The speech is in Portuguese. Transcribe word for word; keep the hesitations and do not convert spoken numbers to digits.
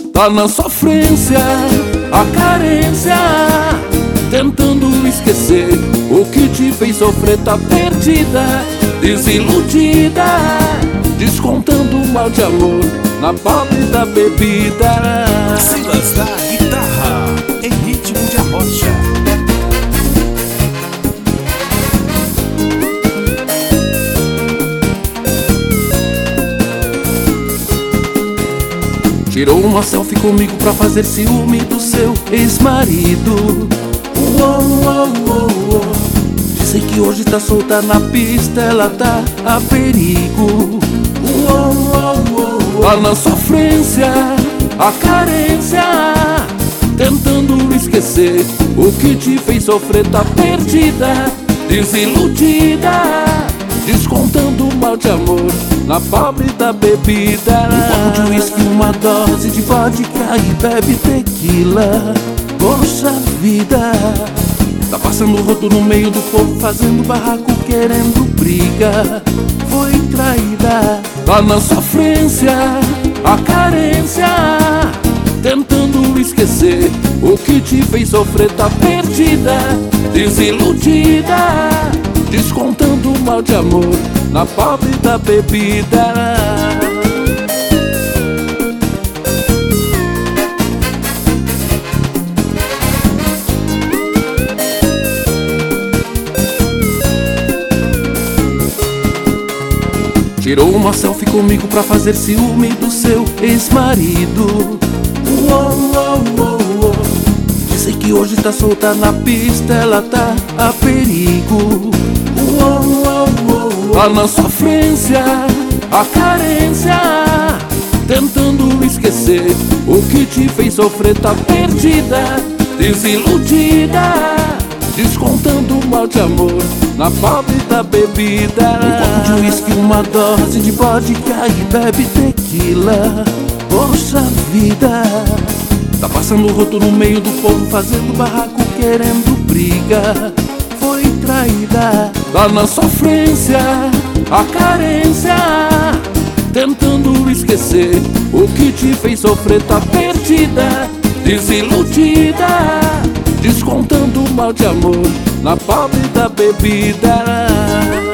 Tá na sofrência, a carência, tentando esquecer o que te fez sofrer. Tá perdida, desiludida, descontando o mal de amor na pobre da bebida. Silas da guitarra, em ritmo de arrocha. Tirou uma selfie comigo pra fazer ciúme do seu ex-marido. Uou, uou, uou, uou. Dizem que hoje tá solta na pista, ela tá a perigo. Uou, uou, uou, uou. Tá na sofrência, a carência, tentando esquecer o que te fez sofrer. Tá perdida, desiludida, descontando o mal de amor na pobre da bebida. Um copo de uísque, uma dose de vodka e bebe tequila. Poxa vida, tá passando o rodo no meio do povo, fazendo barraco, querendo briga. Foi traída, tá na sofrência, a carência, tentando esquecer o que te fez sofrer. Tá perdida, desiludida, descontando o mal de amor na pobre da bebida. Tirou uma selfie comigo pra fazer ciúme do seu ex-marido. Uou, uou, uou, uou. Dizem que hoje tá solta na pista, ela tá a perigo. Uou, uou, uou, uou. Tá na sofrência, a carência, tentando esquecer o que te fez sofrer. Tá perdida, desiludida, descontando o mal de amor na pobre da bebida. Um copo de uísque, uma dose de vodka e bebe tequila. Poxa vida, tá passando o rodo no meio do povo, fazendo barraco, querendo briga. Foi traída, tá na sofrência, a carência, tentando esquecer o que te fez sofrer. Tá perdida, desiludida, descontando o mal de amor na pobre da bebida.